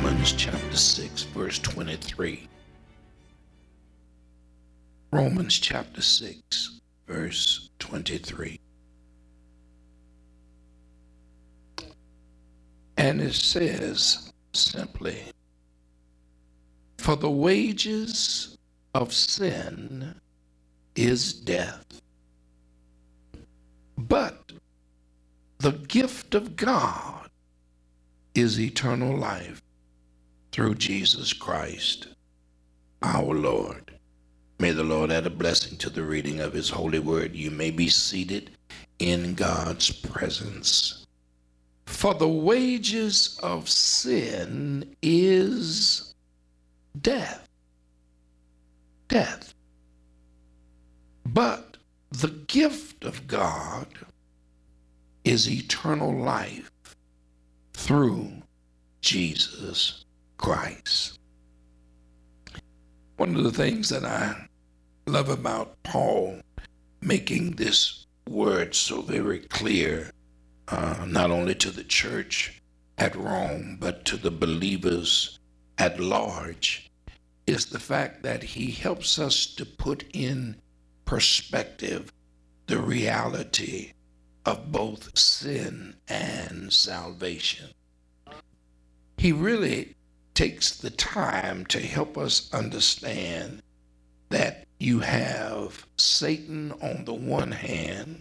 Romans chapter 6, verse 23. Romans chapter 6, verse 23. And it says simply, for the wages of sin is death, but the gift of God is eternal life through Jesus Christ, our Lord. May the Lord add a blessing to the reading of his holy word. You may be seated in God's presence. For the wages of sin is death. Death. But the gift of God is eternal life through Jesus Christ. One of the things that I love about Paul making this word so very clear, not only to the church at Rome, but to the believers at large, is the fact that he helps us to put in perspective the reality of both sin and salvation. He really takes the time to help us understand that you have Satan on the one hand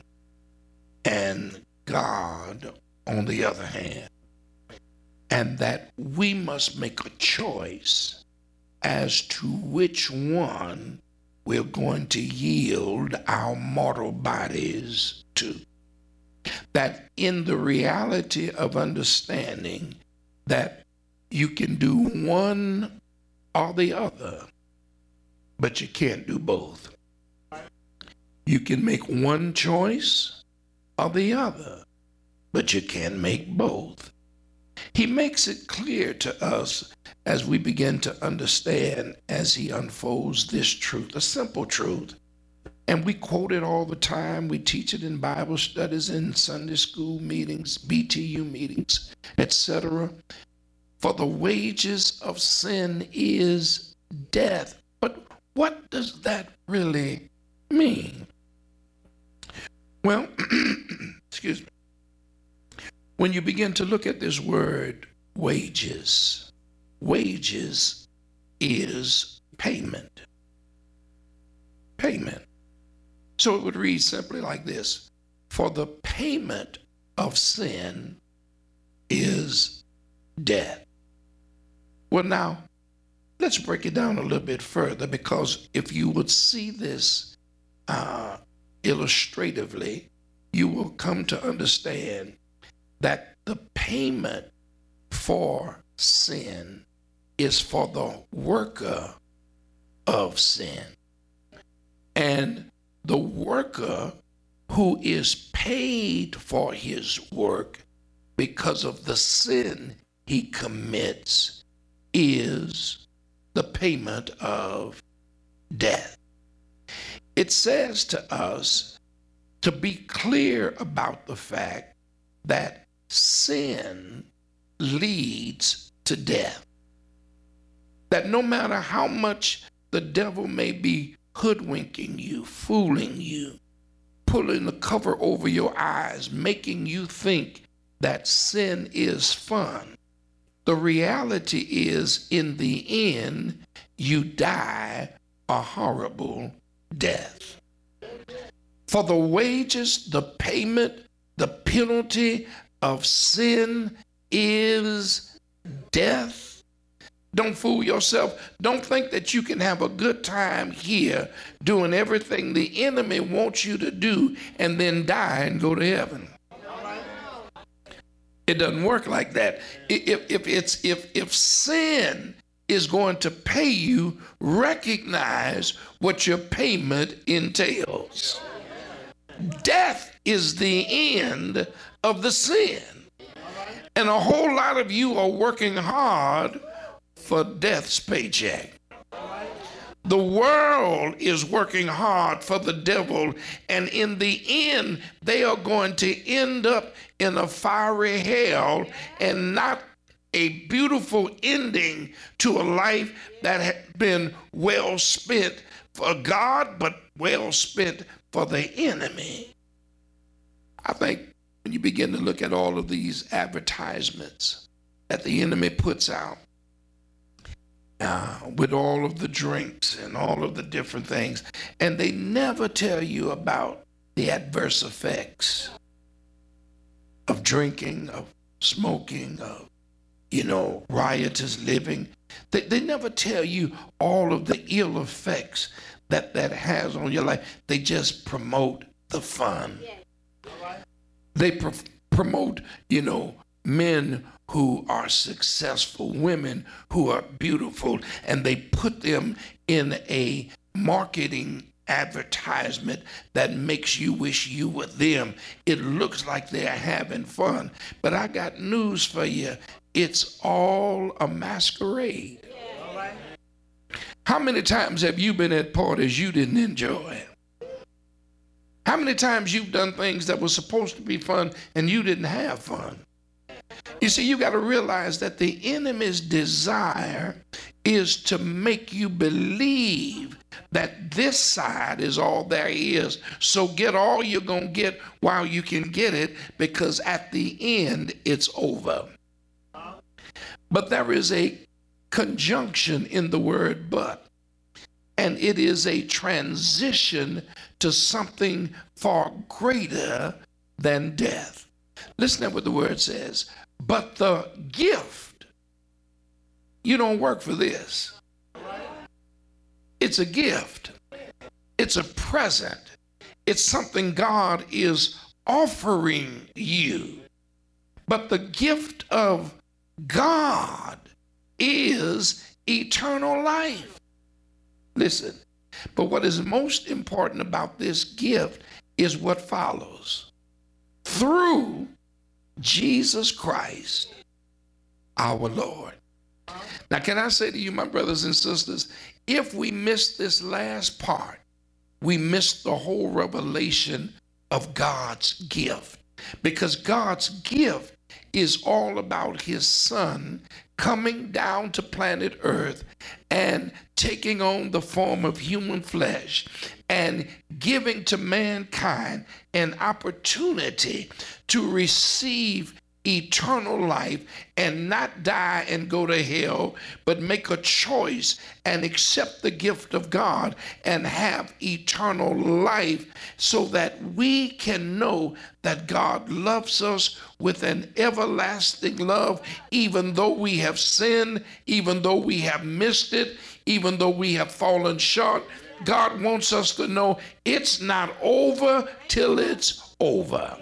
and God on the other hand, and that we must make a choice as to which one we're going to yield our mortal bodies to. That in the reality of understanding that you can do one or the other, but you can't do both. You can make one choice or the other, but you can't make both. He makes it clear to us as we begin to understand, as he unfolds this truth, a simple truth. And we quote it all the time. We teach it in Bible studies, in Sunday school meetings, BTU meetings, etc. For the wages of sin is death. But what does that really mean? Well, excuse me. When you begin to look at this word wages, wages is payment. Payment. So it would read simply like this: for the payment of sin is death. Well, now, let's break it down a little bit further, because if you would see this illustratively, you will come to understand that the payment for sin is for the worker of sin. And the worker who is paid for his work because of the sin he commits is the payment of death. It says to us to be clear about the fact that sin leads to death. That no matter how much the devil may be hoodwinking you, fooling you, pulling the cover over your eyes, making you think that sin is fun, the reality is, in the end, you die a horrible death. For the wages, the payment, the penalty of sin is death. Don't fool yourself. Don't think that you can have a good time here doing everything the enemy wants you to do and then die and go to heaven. It doesn't work like that. If sin is going to pay you, recognize what your payment entails. Death is the end of the sin. And a whole lot of you are working hard for death's paycheck. The world is working hard for the devil, and in the end, they are going to end up in a fiery hell and not a beautiful ending to a life that had been well spent for God, but well spent for the enemy. I think when you begin to look at all of these advertisements that the enemy puts out, with all of the drinks and all of the different things, and they never tell you about the adverse effects of drinking, of smoking, of, riotous living. They never tell you all of the ill effects that has on your life. They just promote the fun. They promote, men who are successful, women who are beautiful, and they put them in a marketing advertisement that makes you wish you were them. It looks like they're having fun, but I got news for you. It's all a masquerade. How many times have you been at parties you didn't enjoy? How many times you've done things that were supposed to be fun and you didn't have fun? You see, you got to realize that the enemy's desire is to make you believe that this side is all there is. So get all you're going to get while you can get it, because at the end, it's over. But there is a conjunction in the word but, and it is a transition to something far greater than death. Listen to what the word says. But the gift, you don't work for this. It's a gift. It's a present. It's something God is offering you. But the gift of God is eternal life. Listen, but what is most important about this gift is what follows. Through Jesus Christ, our Lord. Now, can I say to you, my brothers and sisters, if we miss this last part, we miss the whole revelation of God's gift. Because God's gift is all about his son coming down to planet Earth and taking on the form of human flesh and giving to mankind an opportunity to receive eternal life and not die and go to hell, but make a choice and accept the gift of God and have eternal life, so that we can know that God loves us with an everlasting love, even though we have sinned, even though we have missed it, even though we have fallen short. God wants us to know it's not over till it's over.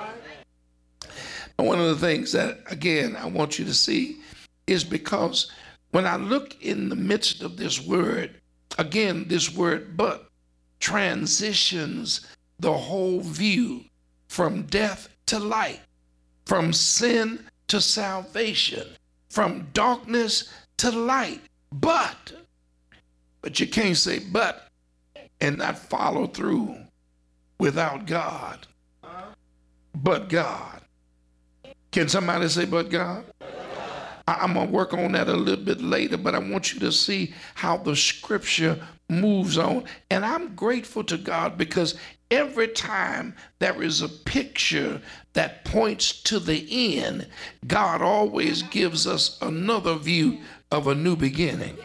And one of the things that, again, I want you to see is because when I look in the midst of this word, again, this word but transitions the whole view from death to light, from sin to salvation, from darkness to light. But you can't say but and not follow through without God. But God. Can somebody say but God? I'm going to work on that a little bit later, but I want you to see how the scripture moves on. And I'm grateful to God because every time there is a picture that points to the end, God always gives us another view of a new beginning.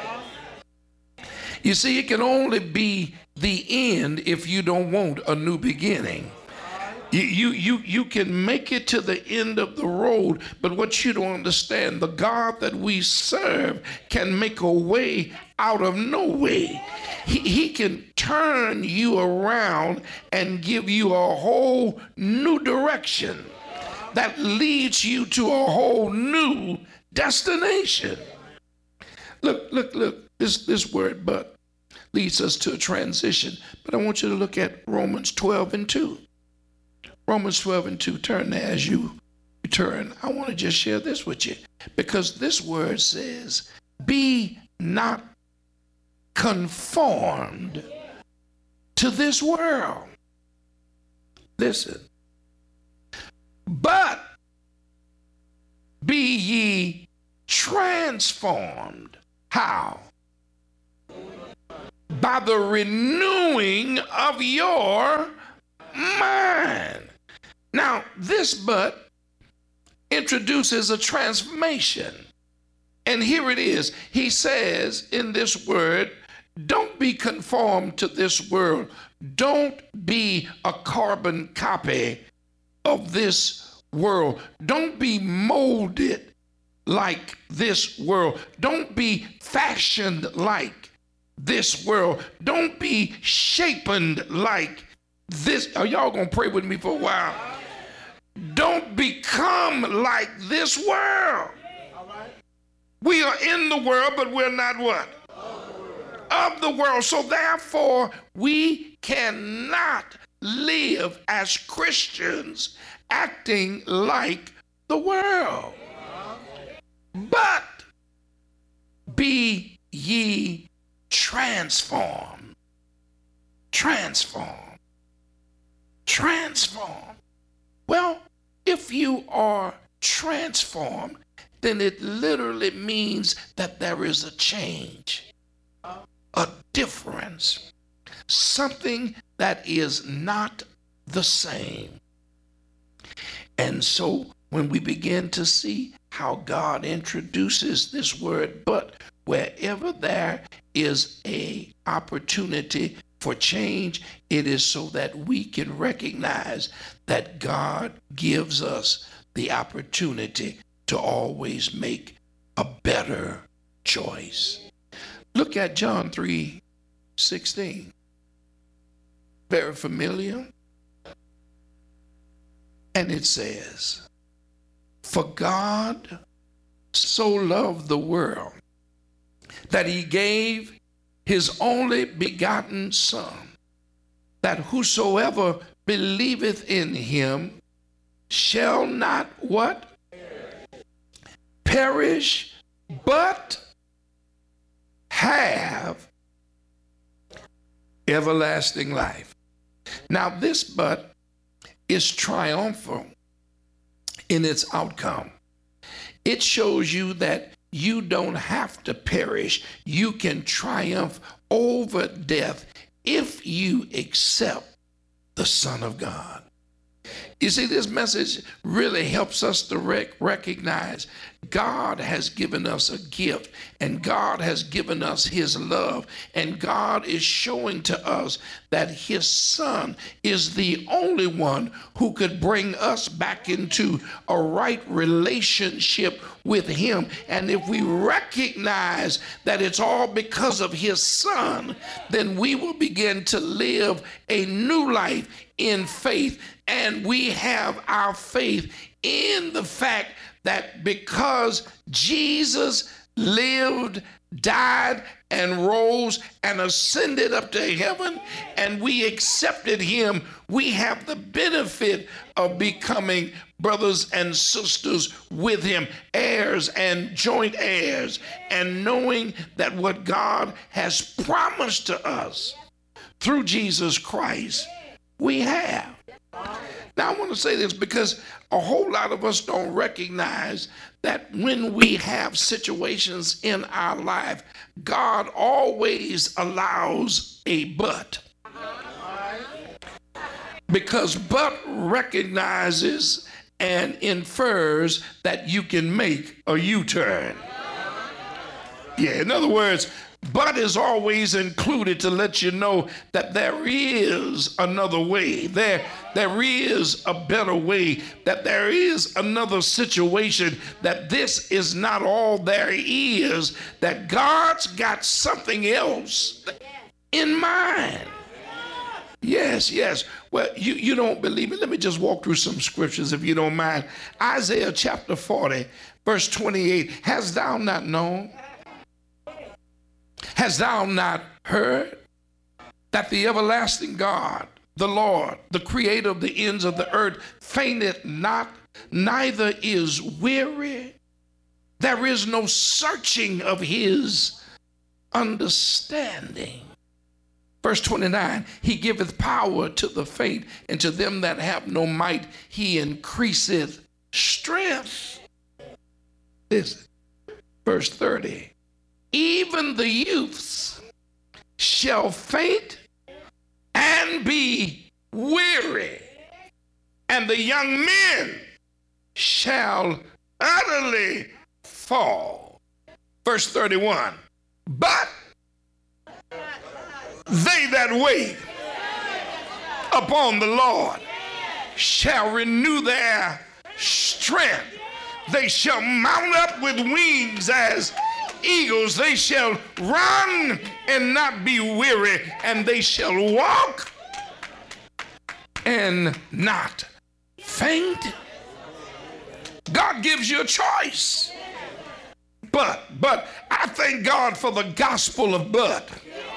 You see, it can only be the end if you don't want a new beginning. You can make it to the end of the road, but what you don't understand, the God that we serve can make a way out of no way. He can turn you around and give you a whole new direction that leads you to a whole new destination. Look, this word but leads us to a transition, but I want you to look at Romans 12:2. Romans 12:2, turn there as you turn. I want to just share this with you because this word says, be not conformed to this world. Listen, but Be ye transformed. How? By the renewing of your mind. Now, this but introduces a transformation. And here it is. He says in this word, don't be conformed to this world. Don't be a carbon copy of this world. Don't be molded like this world. Don't be fashioned like this world. Don't be shapen like this. Are y'all gonna pray with me for a while? Don't become like this world. We are in the world, but we're not what? Of the world. So therefore, we cannot live as Christians acting like the world. But be ye transformed. Transform. Transform. Well, if you are transformed, then it literally means that there is a change, a difference, something that is not the same. And so when we begin to see how God introduces this word, but wherever there is an opportunity for change, it is so that we can recognize that God gives us the opportunity to always make a better choice. Look at John 3:16. Very familiar. And it says, for God so loved the world that he gave his only begotten Son, that whosoever believeth in him shall not what? Perish, but have everlasting life. Now this but is triumphal in its outcome. It shows you that you don't have to perish. You can triumph over death if you accept the Son of God. You see, this message really helps us to recognize God has given us a gift, and God has given us his love, and God is showing to us that his Son is the only one who could bring us back into a right relationship with him. And if we recognize that it's all because of his Son, then we will begin to live a new life in faith. And we have our faith in the fact that because Jesus lived, died, and rose and ascended up to heaven, and we accepted him, we have the benefit of becoming brothers and sisters with him, heirs and joint heirs, and knowing that what God has promised to us through Jesus Christ, we have. Now, I want to say this because a whole lot of us don't recognize that when we have situations in our life, God always allows a but. Because but recognizes and infers that you can make a U-turn. Yeah, in other words, but is always included to let you know that there is another way. There is a better way, that there is another situation, that this is not all there is, that God's got something else in mind. Yes, yes. Well, you don't believe me. Let me just walk through some scriptures if you don't mind. Isaiah chapter 40, verse 28. Hast thou not known? Hast thou not heard that the everlasting God, the Lord, the creator of the ends of the earth, fainteth not, neither is weary? There is no searching of his understanding. Verse 29, he giveth power to the faint, and to them that have no might he increaseth strength. Listen, verse 30. Even the youths shall faint and be weary, and the young men shall utterly fall. Verse 31. But they that wait upon the Lord shall renew their strength. They shall mount up with wings as eagles. They shall run and not be weary, and they shall walk and not faint. God gives you a choice. But I thank God for the gospel of but,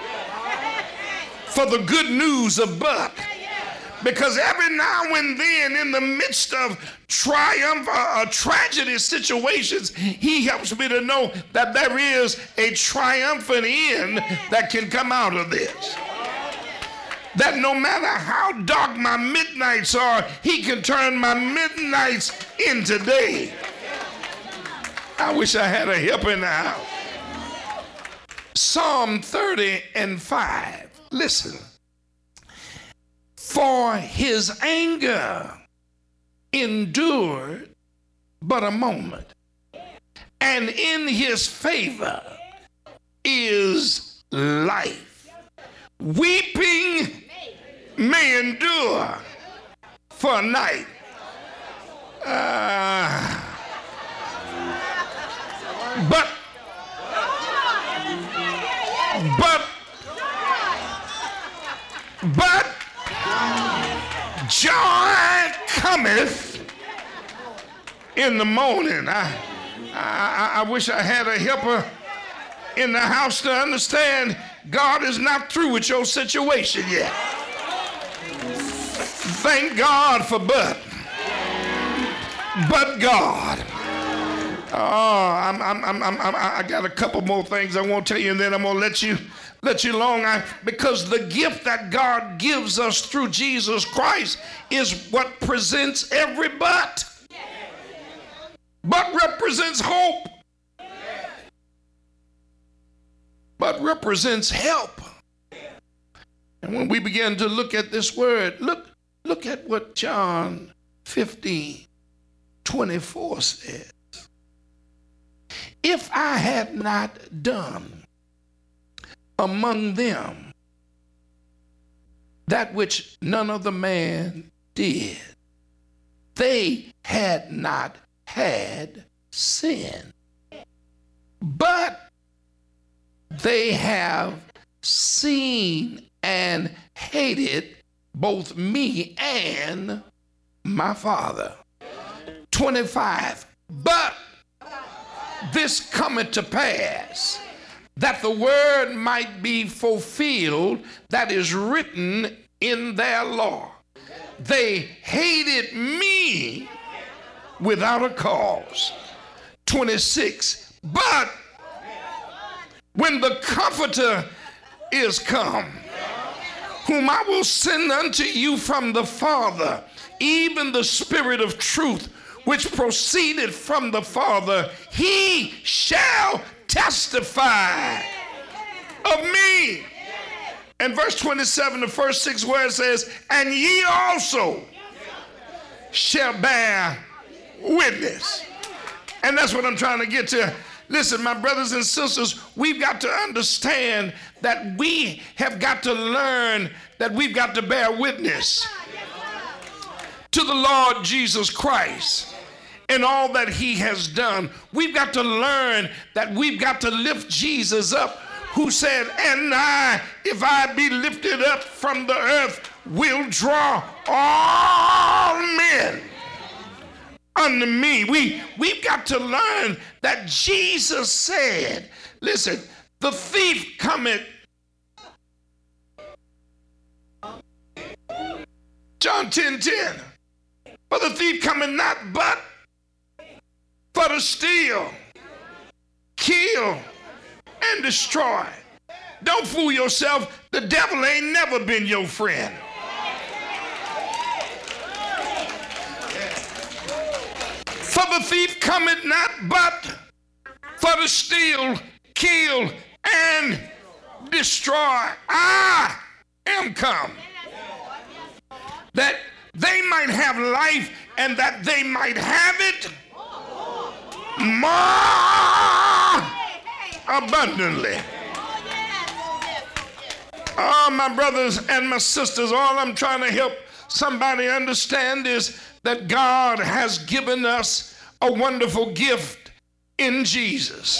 for the good news of but. Because every now and then in the midst of triumph or tragedy situations, he helps me to know that there is a triumphant end that can come out of this. That no matter how dark my midnights are, he can turn my midnights into day. I wish I had a help in the house. Psalm 30:5. Listen. For his anger endured but a moment, and in his favor is life. Weeping may endure for a night. But joy cometh in the morning. I wish I had a helper in the house to understand God is not through with your situation yet. Thank God for but God. Oh, I got a couple more things I want to tell you, and then I'm gonna let you alone. Because the gift that God gives us through Jesus Christ is what presents every but. But represents hope. But represents help. And when we begin to look at this word, look at what John 15:24 says. If I had not done among them that which none other man did, they had not had sin, but they have seen and hated both me and my Father. 25. But this cometh to pass, that the word might be fulfilled that is written in their law. They hated me without a cause. 26. But when the Comforter is come, whom I will send unto you from the Father, even the Spirit of truth, which proceeded from the Father, he shall testify of me. And verse 27, the first 6 words says, and ye also shall bear witness. And that's what I'm trying to get to. Listen, my brothers and sisters, we've got to understand that we have got to learn that we've got to bear witness to the Lord Jesus Christ and all that he has done. We've got to learn that we've got to lift Jesus up, who said, and I, if I be lifted up from the earth, will draw all men unto me. We've got to learn that Jesus said, listen, the thief cometh. John 10:10. For the thief cometh not but for to steal, kill, and destroy. Don't fool yourself. The devil ain't never been your friend. For the thief cometh not but for to steal, kill, and destroy. I am come that they might have life and that they might have it more abundantly. Oh, my brothers and my sisters, all I'm trying to help somebody understand is that God has given us a wonderful gift in Jesus.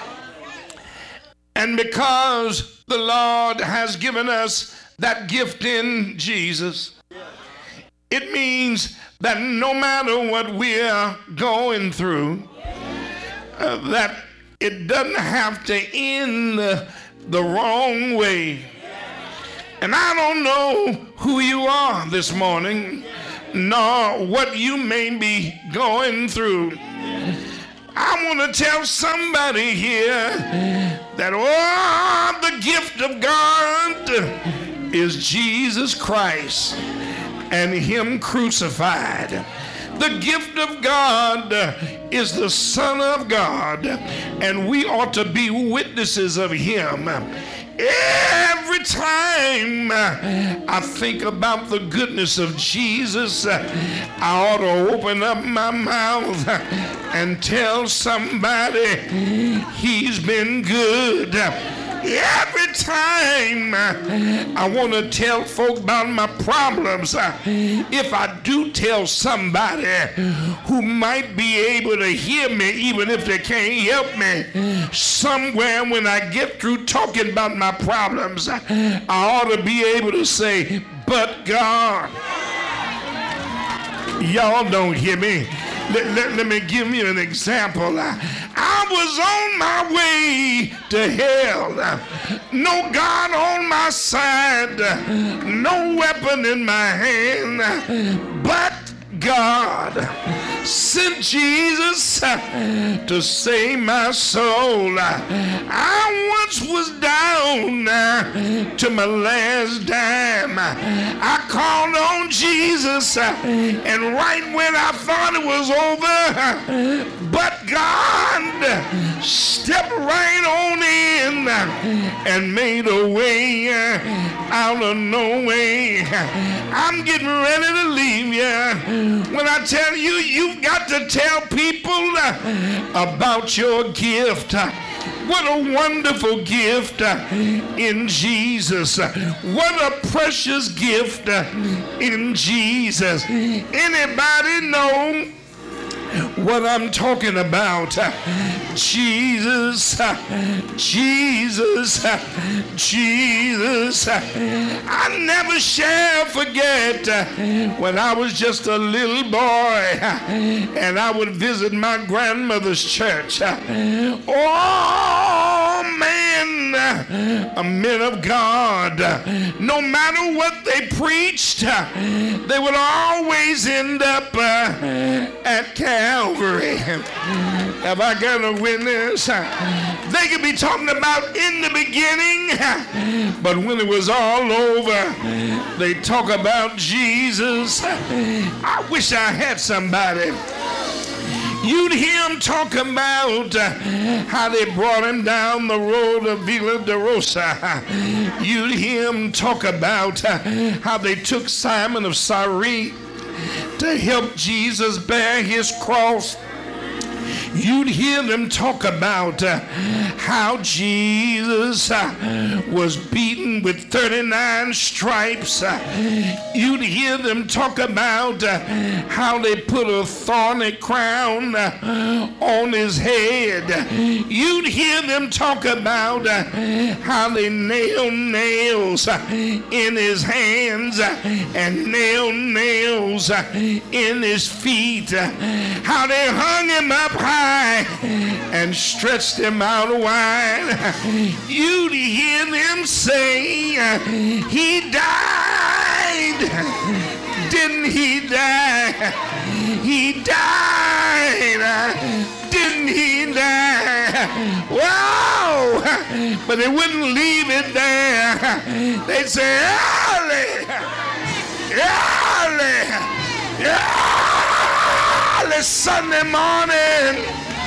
And because the Lord has given us that gift in Jesus, it means that no matter what we're going through, that it doesn't have to end the wrong way. And I don't know who you are this morning, nor what you may be going through. I want to tell somebody here that the gift of God is Jesus Christ and Him crucified. The gift of God is the Son of God, and we ought to be witnesses of Him. Every time I think about the goodness of Jesus, I ought to open up my mouth and tell somebody He's been good. Every time I want to tell folk about my problems, if I do tell somebody who might be able to hear me, even if they can't help me, somewhere when I get through talking about my problems, I ought to be able to say, but God. Y'all don't hear me. Let me give you an example. I was on my way to hell. No God on my side. No weapon in my hand. But God sent Jesus to save my soul. I once was down to my last dime. I called on Jesus, and right when I thought it was over, but God stepped right on in and made a way out of no way. I'm getting ready to leave you. When I tell you, you've got to tell people about your gift. What a wonderful gift in Jesus. What a precious gift in Jesus. Anybody know what I'm talking about? Jesus, Jesus, Jesus. I never shall forget when I was just a little boy and I would visit my grandmother's church. Oh, man, men of God, no matter what they preached, they would always end up at Calvary. Have I got a witness? They could be talking about in the beginning, but when it was all over, they talk about Jesus. I wish I had somebody. You'd hear him talk about how they brought him down the road of Villa de Rosa. You'd hear him talk about how they took Simon of Cyrene to help Jesus bear his cross. You'd hear them talk about how Jesus was beaten with 39 stripes. You'd hear them talk about how they put a thorny crown on his head. You'd hear them talk about how they nailed nails in his hands and nailed nails in his feet. How they hung him up high and stretched him out wide. You'd hear them say, he died. Didn't he die? He died. Didn't he die? Wow! But they wouldn't leave it there. They'd say, early, early, early. early Sunday morning.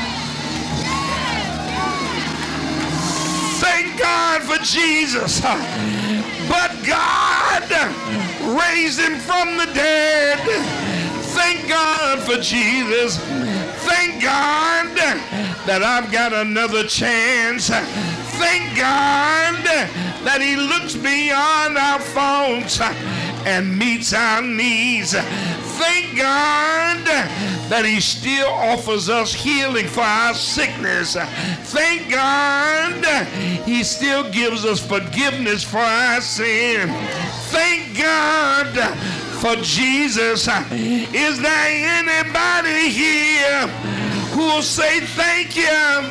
Thank God for Jesus. But God raised him from the dead. Thank God for Jesus. Thank God that I've got another chance. Thank God that he looks beyond our faults and meets our needs. Thank God that he still offers us healing for our sickness. Thank God he still gives us forgiveness for our sin. Thank God for Jesus. Is there anybody here who will say thank you?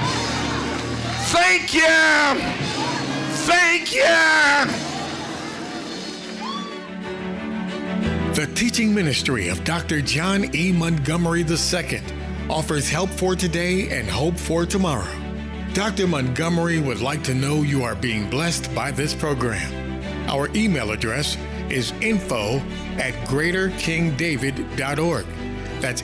Thank you. Thank you. The teaching ministry of Dr. John E. Montgomery II offers help for today and hope for tomorrow. Dr. Montgomery would like to know you are being blessed by this program. Our email address is info@greaterkingdavid.org. That's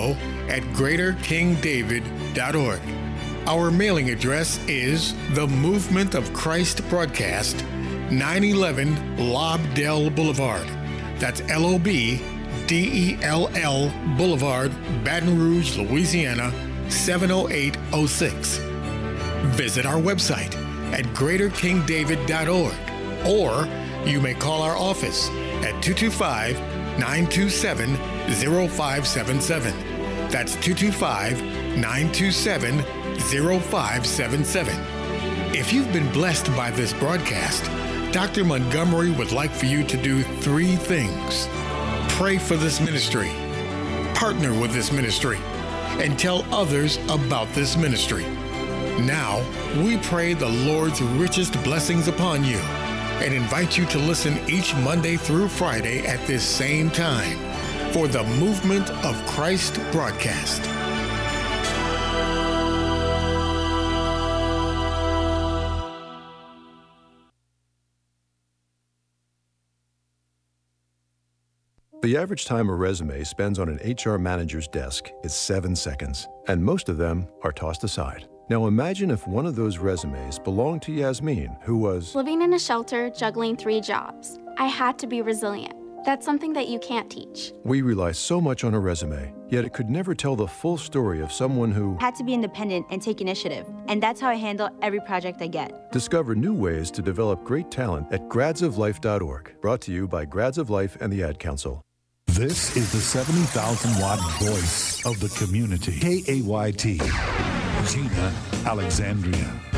info@greaterkingdavid.org. Our mailing address is The Movement of Christ Broadcast, 911 Lobdell Boulevard. That's LOBDELL Boulevard, Baton Rouge, Louisiana, 70806. Visit our website at greaterkingdavid.org, or you may call our office at 225-927-0577. That's 225-927-0577. If you've been blessed by this broadcast, Dr. Montgomery would like for you to do 3 things. Pray for this ministry, partner with this ministry, and tell others about this ministry. Now, we pray the Lord's richest blessings upon you and invite you to listen each Monday through Friday at this same time for the Movement of Christ broadcast. The average time a resume spends on an HR manager's desk is 7 seconds, and most of them are tossed aside. Now imagine if one of those resumes belonged to Yasmin, who was living in a shelter, juggling 3 jobs. I had to be resilient. That's something that you can't teach. We rely so much on a resume, yet it could never tell the full story of someone who had to be independent and take initiative. And that's how I handle every project I get. Discover new ways to develop great talent at gradsoflife.org. Brought to you by Grads of Life and the Ad Council. This is the 70,000-watt voice of the community. KAYT, Gina, Alexandria.